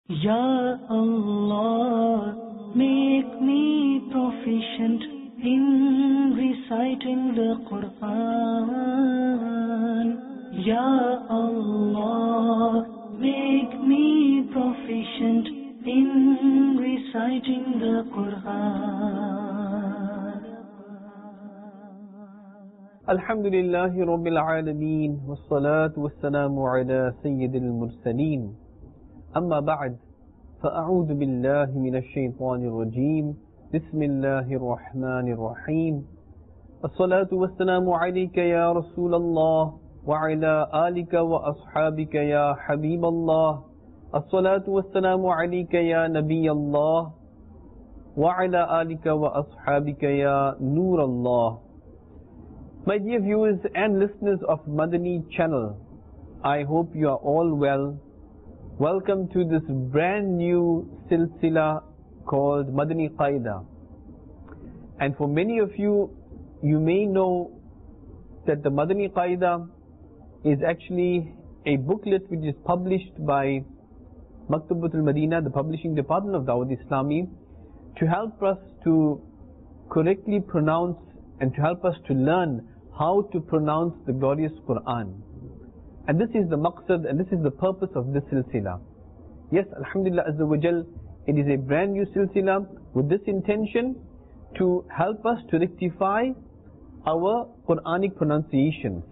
Ya Allah, make me proficient in reciting the Quran. Ya Allah, make me proficient in reciting the Quran. Alhamdulillahi Rabbil Alameen, wassalatu wassalamu ala Sayyidil Mursaleen. أما بعد فأعوذ بالله من الشيطان الرجيم بسم الله الرحمن الرحيم الصلاة والسلام عليك يا رسول الله وعلى آلك وأصحابك يا حبيب الله الصلاة والسلام عليك يا نبي الله وعلى آلك وأصحابك يا نور الله. My dear viewers and listeners of Madani channel, I hope you are all well. Welcome to this brand new silsila called Madani Qaida. And for many of you, you may know that the Madani Qaida is actually a booklet which is published by Maktabatul Madina, the publishing department of Dawud Islami, to help us to correctly pronounce and to help us to learn how to pronounce the glorious Quran. And this is the maqsad and this is the purpose of this silsila. Yes, Alhamdulillah Azza wa Jal, it is a brand new silsila with this intention to help us to rectify our Quranic pronunciations.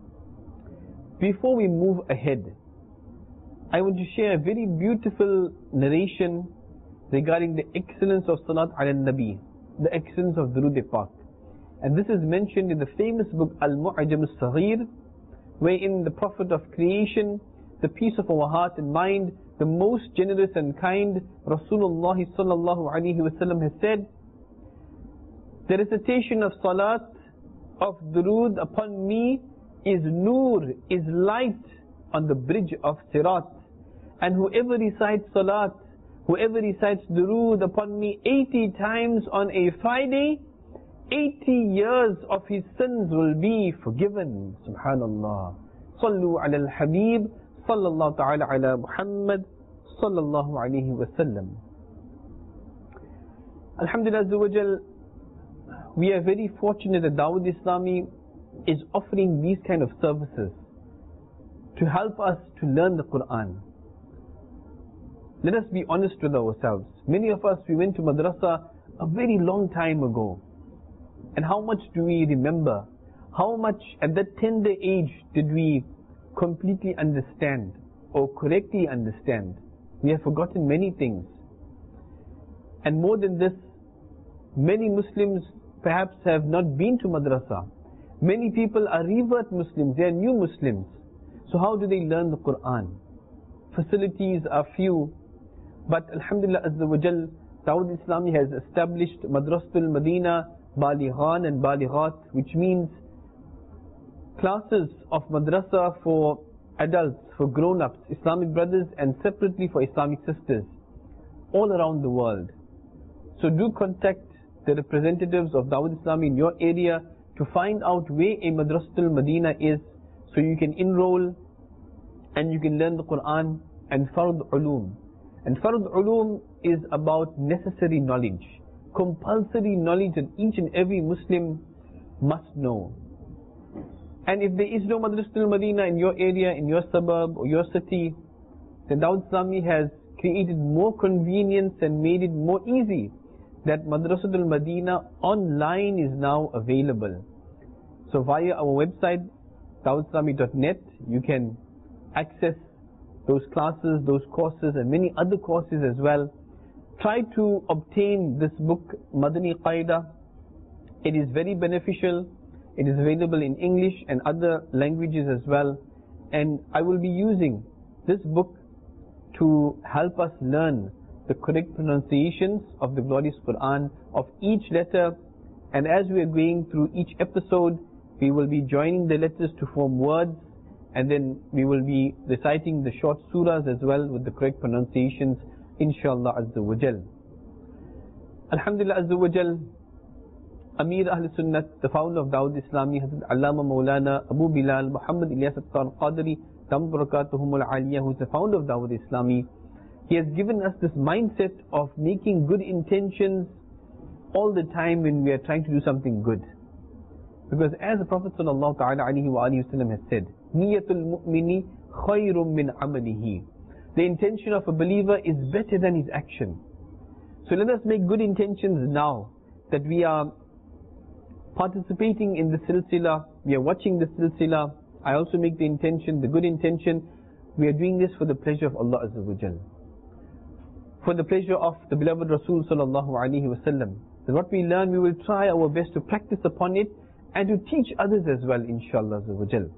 Before we move ahead, I want to share a very beautiful narration regarding the excellence of Salat ala Nabi, the excellence of Durood Pak. And this is mentioned in the famous book Al-Mu'ajam Al-Saghir, wherein the Prophet of creation, the peace of our heart and mind, the most generous and kind Rasulullah sallallahu alaihi wasallam has said, the recitation of salat, of durood upon me is nur, is light on the bridge of Sirat. And whoever recites salat, whoever recites durood upon me 80 times on a Friday, 80 years of his sins will be forgiven. Subhanallah. Sallu ala al-Habib, sallallahu ta'ala ala Muhammad, sallallahu alayhi wa sallam. Alhamdulillah Azza wa Jal, we are very fortunate that Dawud Islami is offering these kind of services to help us to learn the Quran. Let us be honest with ourselves. Many of us, we went to madrasa a very long time ago. And how much do we remember? How much at that tender age did we completely understand or correctly understand? We have forgotten many things. And more than this, many Muslims perhaps have not been to madrasa. Many people are revert Muslims, they are new Muslims. So how do they learn the Quran? Facilities are few. But Alhamdulillah Azza wa Jal, Dawud Islami has established Madrasatul Madina Balighan and Balighat, which means classes of madrasa for adults, for grown-ups, Islamic brothers, and separately for Islamic sisters all around the world. So do contact the representatives of Dawud Islami in your area to find out where a Madrasatul Madina is, so you can enroll and you can learn the Quran and Fard Ulum. And Fard Ulum is about necessary knowledge, compulsory knowledge that each and every Muslim must know. And if there is no Madrasatul Madina in your area, in your suburb or your city, then Dawud Islami has created more convenience and made it more easy that Madrasatul Madina online is now available. So via our website dawudislami.net, you can access those classes, those courses and many other courses as well. Try to obtain this book, Madani Qaida. It is very beneficial. It is available in English and other languages as well. And I will be using this book to help us learn the correct pronunciations of the glorious Quran, of each letter. And as we are going through each episode, we will be joining the letters to form words. And then we will be reciting the short surahs as well with the correct pronunciations, inshallah Azza wa Jal. Alhamdulillah Azza wa Jal, Amir Ahl Sunnat, the founder of Dawud Islami, Hazrat Allama Maulana Abu Bilal Muhammad Ilyas Attar Qadri, Dam Barakatuhum Al Aliyah, who is the founder of Dawud Islami, He has given us this mindset of making good intentions all the time when we are trying to do something good. Because as the Prophet ﷺ has said, Niyatul mu'mini khayrun min amalihi. The intention of a believer is better than his action. So let us make good intentions now that we are participating in the silsila, we are watching the silsila. I also make the intention, the good intention, we are doing this for the pleasure of Allah Azza wa Jal, for the pleasure of the beloved Rasul sallallahu alaihi wasallam. That what we learn, we will try our best to practice upon it and to teach others as well, inshallah Azza wa Jal.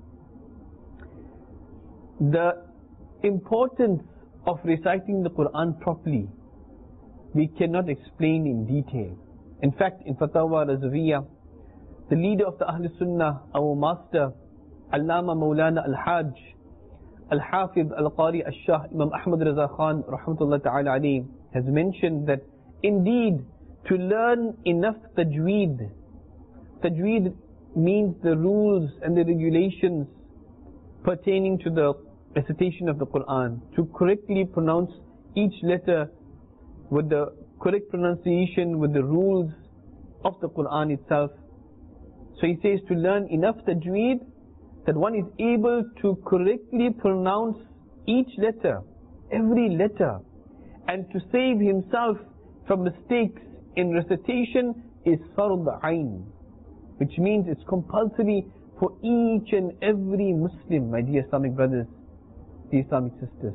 The importance of reciting the Quran properly, we cannot explain in detail. In fact, in Fatawa Razawiyah, the leader of the Ahl Sunnah, our master, Allama Maulana Al-Hajj, Al-Hafidh Al-Qari Al-Shah, Imam Ahmad Raza Khan, rahmatullah ta'ala alayhi, has mentioned that indeed, to learn enough tajweed, tajweed means the rules and the regulations pertaining to the recitation of the Quran, to correctly pronounce each letter with the correct pronunciation, with the rules of the Quran itself. So he says to learn enough tajweed that one is able to correctly pronounce each letter, every letter, and to save himself from mistakes in recitation is fard ayn, which means it's compulsory for each and every Muslim, my dear Islamic brothers, dear Islamic sisters.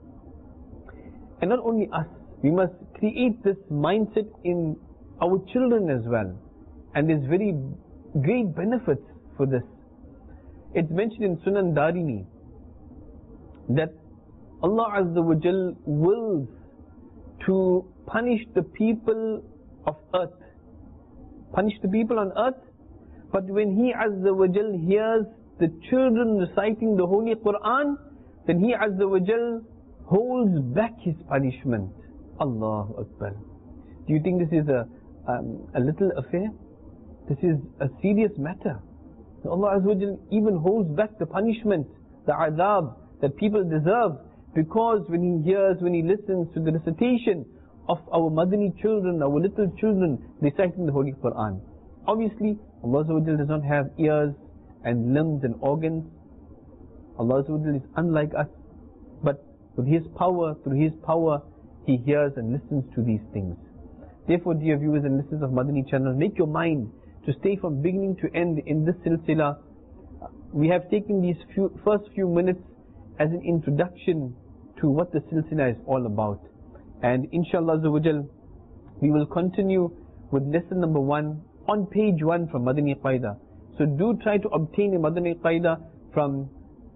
And not only us, we must create this mindset in our children as well. And there's very great benefits for this. It's mentioned in Sunan Darimi that Allah Azza wa Jal wills to punish the people of earth. Punish the people on earth, but when He Azza wa Jal hears the children reciting the Holy Quran, then He Azza wa Jal holds back His punishment. Allahu Akbar. Do you think this is a little affair? This is a serious matter. Allah Azza wa Jal even holds back the punishment, the adab that people deserve, because when He hears, when He listens to the recitation of our Madani children, our little children reciting the Holy Quran. Obviously, Allah Azza wa Jal does not have ears and limbs and organs. Allah Azza wa Jal is unlike us, but with His power, through His power, He hears and listens to these things. Therefore, dear viewers and listeners of Madani channel, make your mind to stay from beginning to end in this silsila. We have taken these first few minutes as an introduction to what the silsila is all about. And inshallah Azza wa Jal, we will continue with lesson number 1 on page 1 from Madani Qaida. So do try to obtain a Madani Qaida from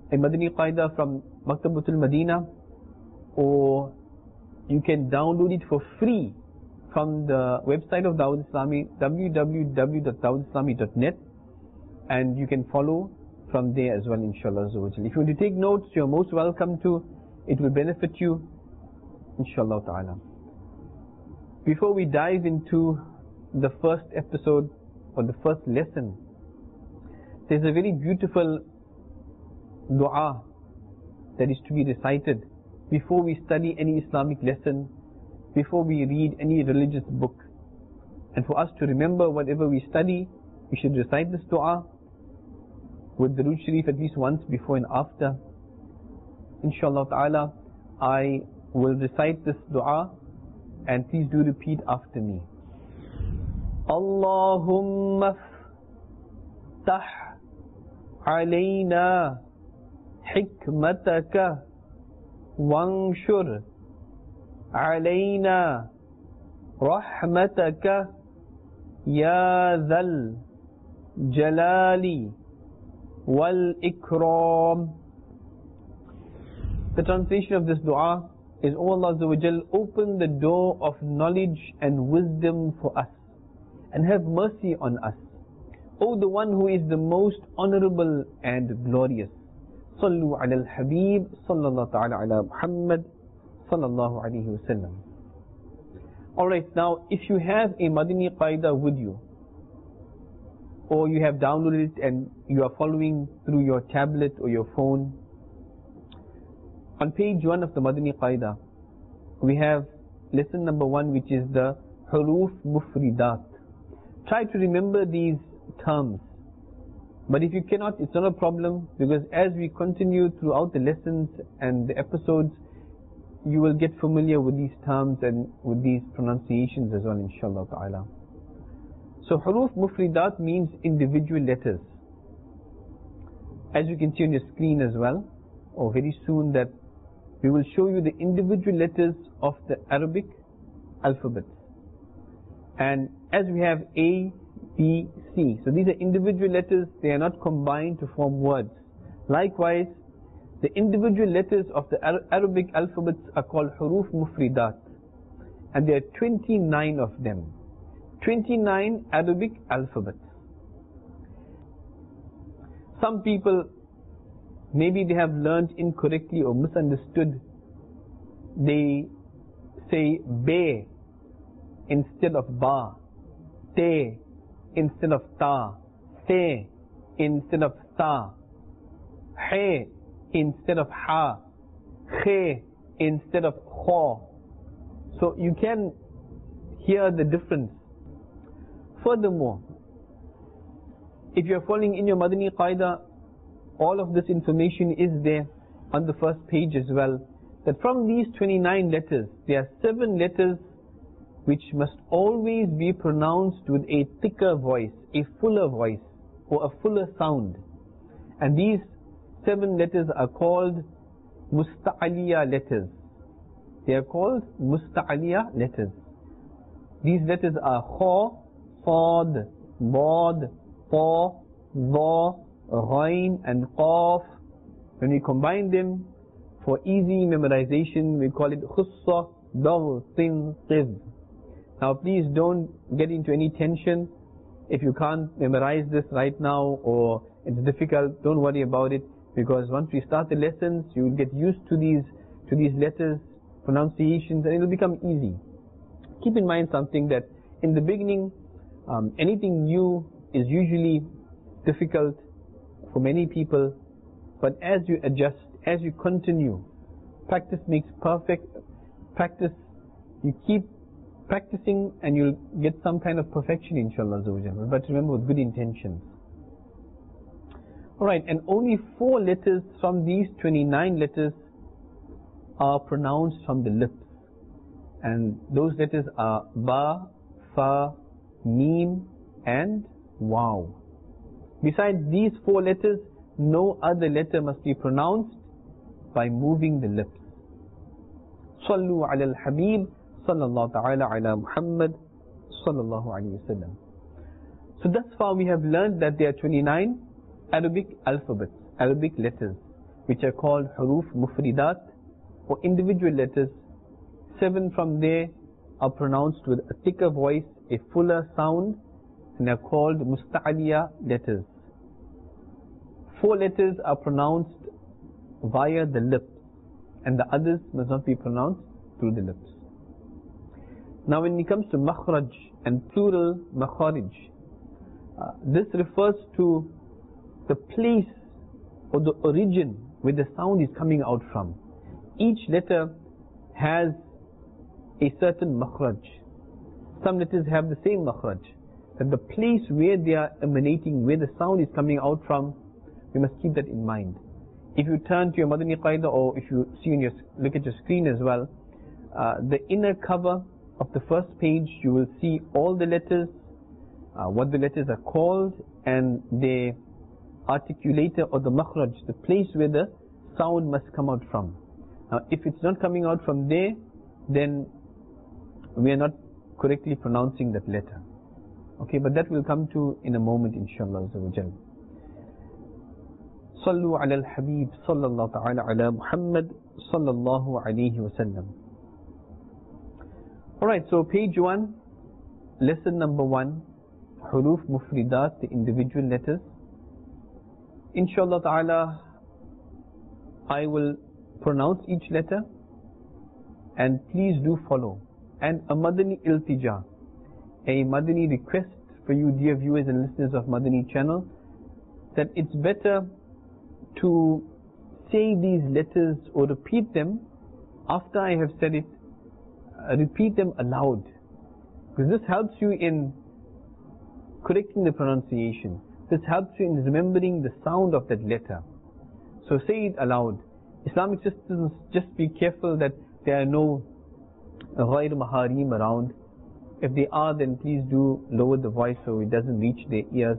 Maktabatul Madina, or you can download it for free from the website of Dawud Islami, www.dawudislami.net, and you can follow from there as well, inshallah. If you want to take notes, you're most welcome to. It will benefit you, inshallah ta'ala. Before we dive into the first episode or the first lesson, there's a very beautiful dua that is to be recited before we study any Islamic lesson, before we read any religious book. And for us to remember whatever we study, we should recite this dua with Durood Sharif at least once before and after. Inshallah ta'ala, I will recite this dua, and please do repeat after me. Allahumma ftah alayna hikmataka wanshur alayna rahmataka ya dhal jalali wal ikram. The translation of this dua is, O Allah Azza wa Jal, open the door of knowledge and wisdom for us, and have mercy on us. O the one who is the most honorable and glorious. Sallu ala al-Habib, sallallahu ta'ala ala Muhammad, sallallahu alayhi wa sallam. Alright, now if you have a Madani Qaida with you, or you have downloaded it and you are following through your tablet or your phone, on page 1 of the Madani Qaida, we have lesson number 1, which is the Huruf Mufridat. Try to remember these terms. But if you cannot, it's not a problem, because as we continue throughout the lessons and the episodes, you will get familiar with these terms and with these pronunciations as well, inshallah ta'ala. So Huruf Mufridat means individual letters. As you can see on your screen as well, or very soon, that we will show you the individual letters of the Arabic alphabet. And as we have A, B, C, so these are individual letters, they are not combined to form words. Likewise, the individual letters of the Arabic alphabets are called Huruf Mufridat, and there are 29 of them. 29 Arabic alphabets. Some people, maybe they have learned incorrectly or misunderstood. They say Be instead of Ba, Te instead of Ta, Se instead of Ta, He instead of Ha, Khe instead of Kho. So you can hear the difference. Furthermore, if you are following in your Madani Qaida, all of this information is there on the first page as well, that from these 29 letters, there are 7 letters which must always be pronounced with a thicker voice, a fuller voice, or a fuller sound. And these 7 letters are called Musta'aliya letters. They are called Musta'aliya letters. These letters are Kha, Sad, Bad, Ta, Dha, Ghain and Qaf. When we combine them for easy memorization, we call it Khussa, Daw, Tin, Qiz. Now please don't get into any tension. If you can't memorize this right now, or it's difficult, don't worry about it, because once we start the lessons, you will get used to these letters, pronunciations, and it will become easy. Keep in mind something, that in the beginning, anything new is usually difficult for many people, but as you adjust, as you continue, practice makes perfect. Practice, you keep practicing and you'll get some kind of perfection, inshallah. But remember, with good intentions. Alright, and only 4 letters from these 29 letters are pronounced from the lips. And those letters are Ba, Fa, Mim and Waw. Besides these 4 letters, no other letter must be pronounced by moving the lips. Sallu ala al-Habib, sallallahu ta'ala ala Muhammad, sallallahu alayhi wa sallam. So thus far we have learned that there are 29 Arabic alphabets, Arabic letters, which are called Huruf Mufridat, or individual letters. 7 from there are pronounced with a thicker voice, a fuller sound, and are called Musta'aliya letters. 4 letters are pronounced via the lips, and the others must not be pronounced through the lips. Now when it comes to makhraj and plural makharij, this refers to the place or the origin where the sound is coming out from. Each letter has a certain makhraj. Some letters have the same makhraj, that the place where they are emanating, where the sound is coming out from, we must keep that in mind. If you turn to your Madani Qaida, or if you see on look at your screen as well, the inner cover of the first page, you will see all the letters, what the letters are called, and the articulator or the makhraj, the place where the sound must come out from. Now if it's not coming out from there, then we are not correctly pronouncing that letter. Okay, but that will come to in a moment, inshallah. Sallu ala al-Habib, sallallahu ta'ala ala Muhammad, sallallahu alayhi wa sallam. Alright, so page 1, lesson number 1, Huruf Mufridat, the individual letters. Inshallah ta'ala, I will pronounce each letter, and please do follow. And a Madani Iltija, a Madani request for you, dear viewers and listeners of Madani channel, that it's better to say these letters or repeat them after I have said it, repeat them aloud, because this helps you in correcting the pronunciation. This helps you in remembering the sound of that letter. So say it aloud. Islamic sisters, just be careful that there are no ghair maharim around. If they are, then please do lower the voice so it doesn't reach their ears.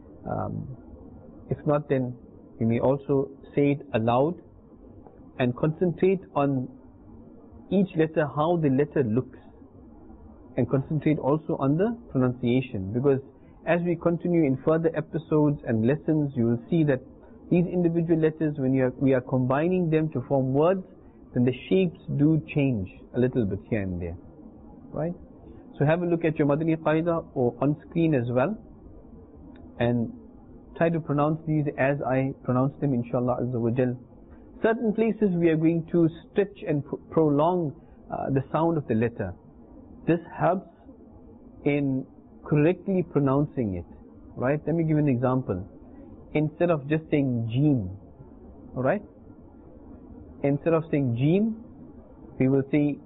If not, then you may also say it aloud and concentrate on each letter, how the letter looks, and concentrate also on the pronunciation, because as we continue in further episodes and lessons, you will see that these individual letters, when we are combining them to form words, then the shapes do change a little bit here and there, right? So have a look at your Madani Qaida or on screen as well, and try to pronounce these as I pronounce them, inshallah azza wa jal. Certain places we are going to stretch and prolong the sound of the letter. This helps in correctly pronouncing it, right? Let me give you an example. Instead of just saying Jeen, alright? Instead of saying Jeen, we will say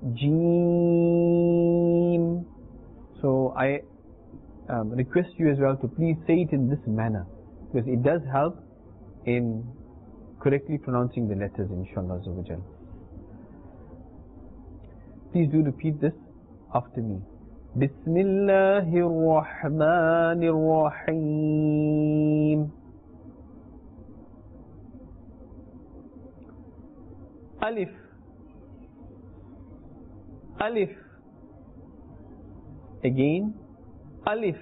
Jeen. So I request you as well to please say it in this manner, because it does help in correctly pronouncing the letters, inshallah azza wa jal. Please do repeat this after me. Bismillahir Rahmanir Rahim. Alif. Alif. Again. Alif.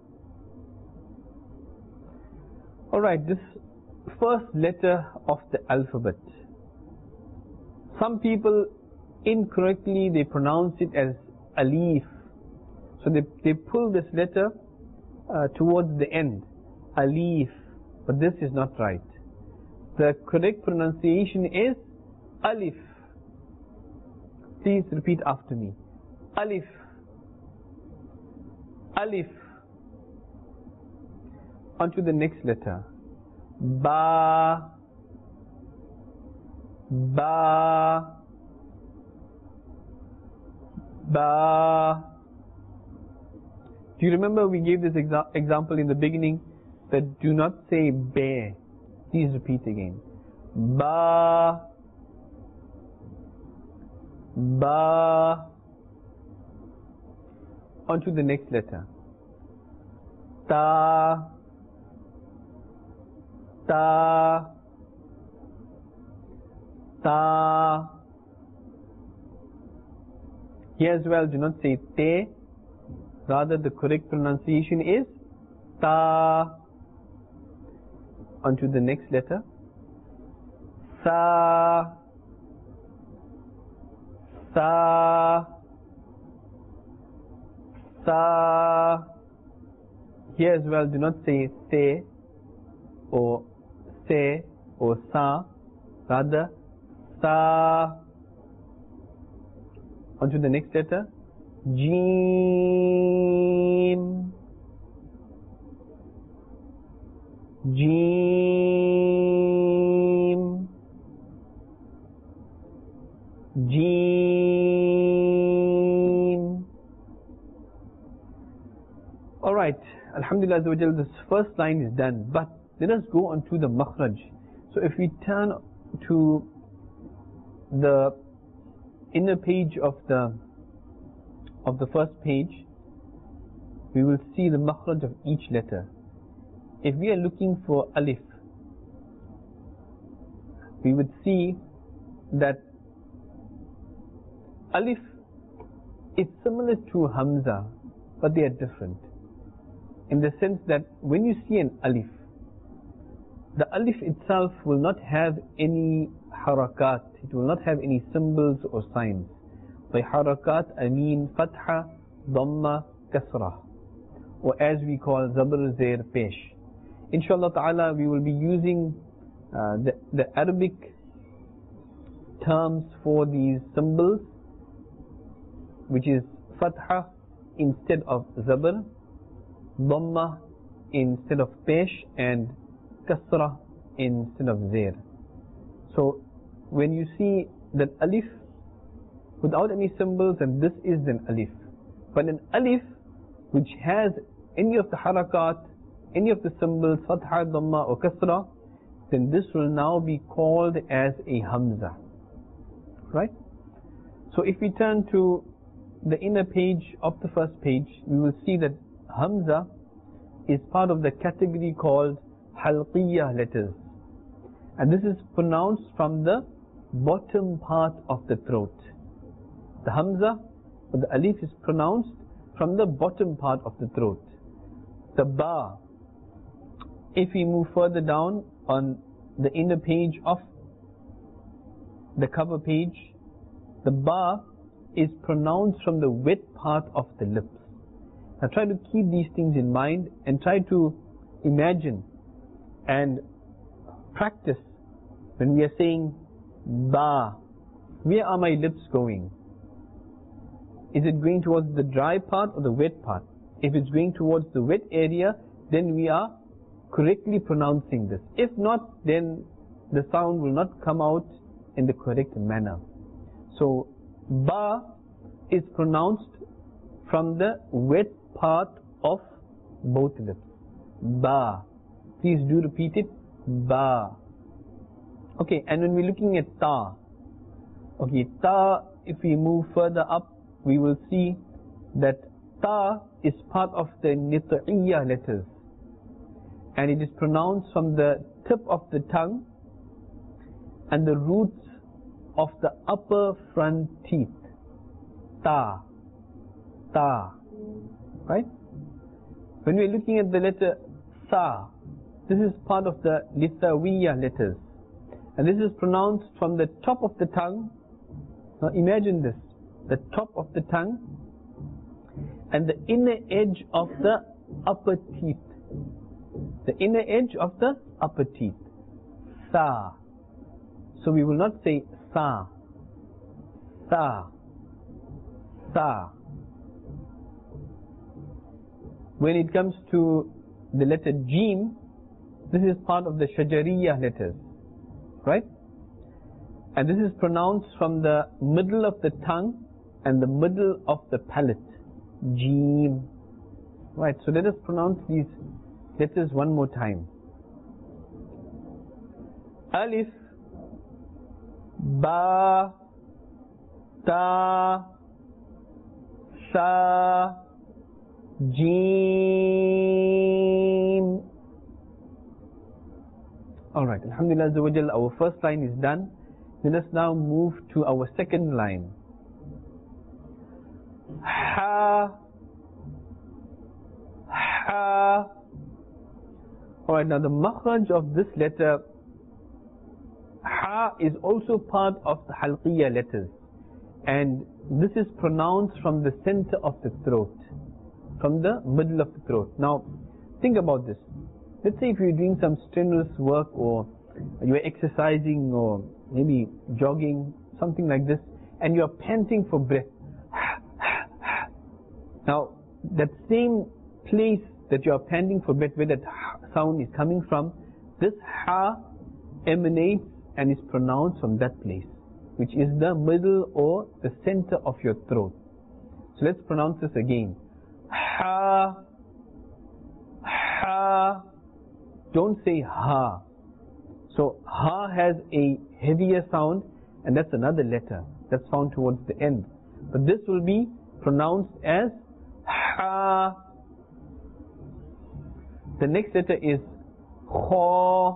Alright, this first letter of the alphabet. Some people incorrectly they pronounce it as alif. So they pull this letter towards the end. Alif. But this is not right. The correct pronunciation is alif. Please repeat after me. Alif. Alif. On to the next letter. Ba. Ba. Ba. Do you remember we gave this example in the beginning that do not say bear? Please repeat again. Ba. Ba. On to the next letter. Ta. Ta. Ta. Here as well, do not say te. Rather, the correct pronunciation is ta. On to the next letter. Sa. Sa. Sa. Here as well, do not say se or se or sa. Rather, sa. On to the next letter. Jim. Jim. Jim. Alright, Alhamdulillah, this first line is done, but let us go on to the makhraj. So if we turn to the inner page of the first page, we will see the makhraj of each letter. If we are looking for alif, we would see that alif is similar to hamza, but they are different. In the sense that when you see an alif, the alif itself will not have any harakat, it will not have any symbols or signs. By harakat, I mean fatha, dhamma, kasrah, or as we call zabr, zair, pesh. Inshallah ta'ala, we will be using the Arabic terms for these symbols, which is fatha instead of zabr, dhamma instead of pesh, and kasrah instead of zair. So when you see that alif without any symbols, and this is an alif. But an alif which has any of the harakat, any of the symbols, fatha, dhamma or kasra, then this will now be called as a hamza. Right? So if we turn to the inner page of the first page, we will see that hamza is part of the category called halqiyah letters. And this is pronounced from the bottom part of the throat. The hamza or the alif is pronounced from the bottom part of the throat. The ba, if we move further down on the inner page of the cover page, the ba is pronounced from the wet part of the lips. Now try to keep these things in mind and try to imagine and practice when we are saying ba. Where are my lips going? Is it going towards the dry part or the wet part? If it's going towards the wet area, then we are correctly pronouncing this. If not, then the sound will not come out in the correct manner. So ba is pronounced from the wet part of both lips. Ba. Please do repeat it. Ba. Okay, and when we're looking at ta, okay, ta, if we move further up, we will see that ta is part of the nit'iyya letters, and it is pronounced from the tip of the tongue and the roots of the upper front teeth. Ta. Ta. Right? When we're looking at the letter sa, this is part of the lithawiyya letters, and this is pronounced from the top of the tongue. Now imagine this, the top of the tongue and the inner edge of the upper teeth. The inner edge of the upper teeth. Sa. So we will not say sa. Sa. Sa. When it comes to the letter Jim, this is part of the Shajariyah letters. Right? And this is pronounced from the middle of the tongue and the middle of the palate. Jim. Right, so let us pronounce these letters one more time. Alif, ba, ta, sa, jim. Alright, Alhamdulillah Azza wa Jal, our first line is done. Let us now move to our second line. Ha, ha. Alright, now the makhraj of this letter ha is also part of the halqiyya letters, and this is pronounced from the center of the throat, from the middle of the throat. Now think about this. Let's say if you're doing some strenuous work, or you're exercising, or maybe jogging, something like this, and you're panting for breath. Now that same place that you are panting for breath, where that sound is coming from, this ha emanates and is pronounced from that place, which is the middle or the center of your throat. So let's pronounce this again. Ha, ha. Don't say ha. So ha has a heavier sound, and that's another letter that's found towards the end. But this will be pronounced as ha. The next letter is kha,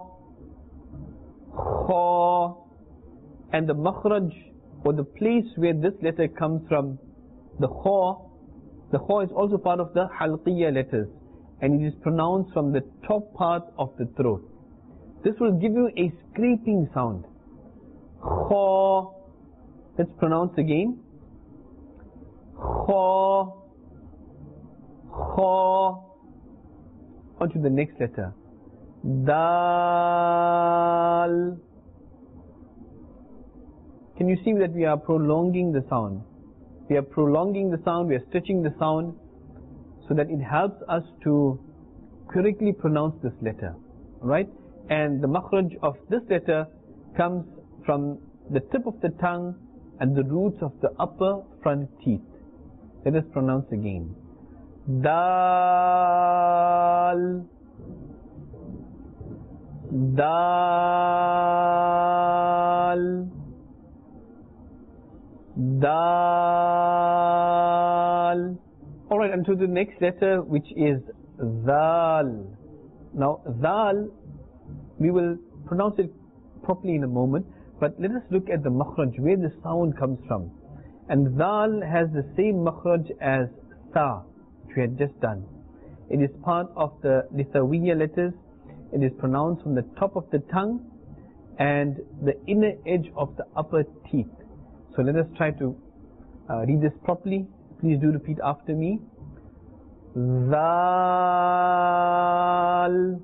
kha, and the makhraj, or the place where this letter comes from, the kha is also part of the halqiyya letters, and it is pronounced from the top part of the throat. This will give you a scraping sound. Kha. Let's pronounce again. Kha, kha. On to the next letter. Dal. Can you see that we are prolonging the sound? We are prolonging the sound, we are stretching the sound, so that it helps us to correctly pronounce this letter. Right? And the makhraj of this letter comes from the tip of the tongue and the roots of the upper front teeth. Let us pronounce again. Dal, dal, dal. Alright, and to the next letter, which is Zal. Now, Zal, we will pronounce it properly in a moment, but let us look at the makhraj, where the sound comes from. And Zal has the same makhraj as Sa, which we had just done. It is part of the Lithuania letters. It is pronounced from the top of the tongue and the inner edge of the upper teeth. So let us try to read this properly. Please do repeat after me. Zal,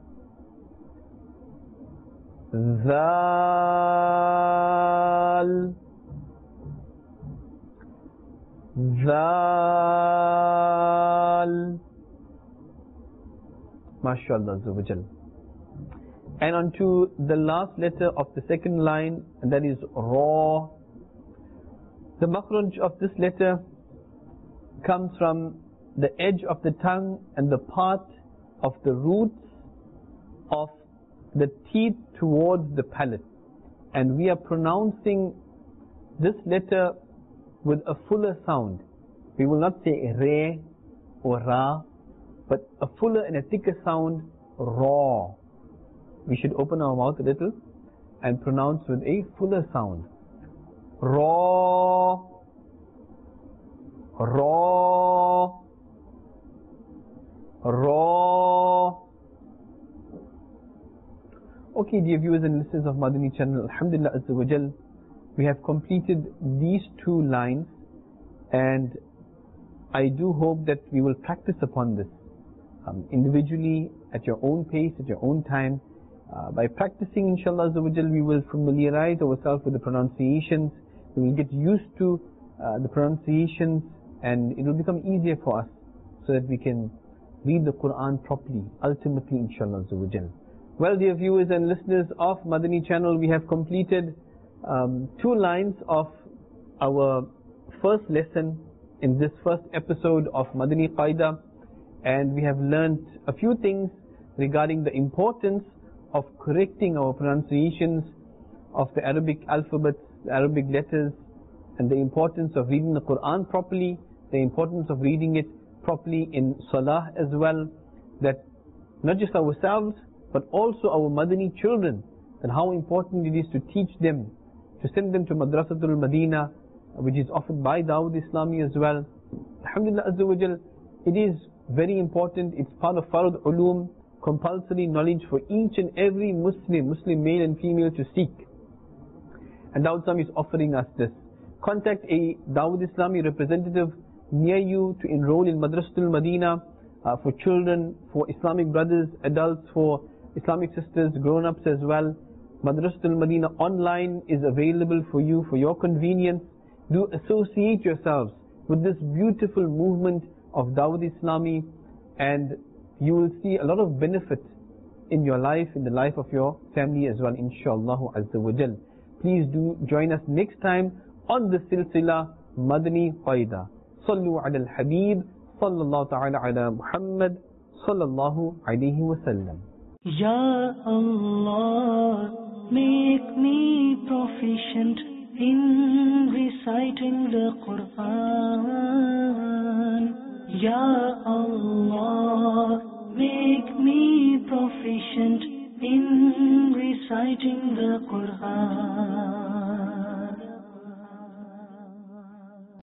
Zal, Zal. MashaAllah Azza wa Jal. And onto the last letter of the second line, and that is Ra. The makhraj of this letter comes from the edge of the tongue and the part of the roots of the teeth towards the palate. And we are pronouncing this letter with a fuller sound. We will not say Re or Ra, but a fuller and a thicker sound, Ra. We should open our mouth a little and pronounce with a fuller sound. Ra, Ra, Ra. Okay, dear viewers and listeners of Madani channel, Alhamdulillah Azza wa Jal, we have completed these two lines, and I do hope that we will practice upon this individually, at your own pace, at your own time. By practicing, inshallah Azza wa Jal, we will familiarize ourselves with the pronunciations. We will get used to the pronunciations, and it will become easier for us so that we can read the Quran properly, ultimately, inshallah Azza wa Jal. Well, dear viewers and listeners of Madani channel, we have completed 2 lines of our first lesson in this first episode of Madani Qaida, and we have learnt a few things regarding the importance of correcting our pronunciations of the Arabic alphabet, the Arabic letters, and the importance of reading the Quran properly, the importance of reading it properly in Salah as well, that not just ourselves, but also our Madani children, and how important it is to teach them, to send them to Madrasatul Madina, which is offered by Dawud Islami as well. Alhamdulillah Azza wa Jal, it is very important. It's part of Fard Ulum, compulsory knowledge for each and every Muslim male and female to seek. And Dawud Islami is offering us this. Contact a Dawud Islami representative near you to enroll in Madrasatul Madina for children, for Islamic brothers, adults, for Islamic sisters, grown-ups as well. Madrasatul Madina online is available for you, for your convenience. Do associate yourselves with this beautiful movement of Dawud Islami, and you will see a lot of benefit in your life, in the life of your family as well, inshallah Azza wa Jal. Please do join us next time on the Silsila Madani Qaida. Sallu ala al-Habib, sallallahu ta'ala ala Muhammad, sallallahu alayhi wa sallam. Ya Allah, make me proficient in reciting the Quran. Ya Allah, make me proficient in reciting the Quran.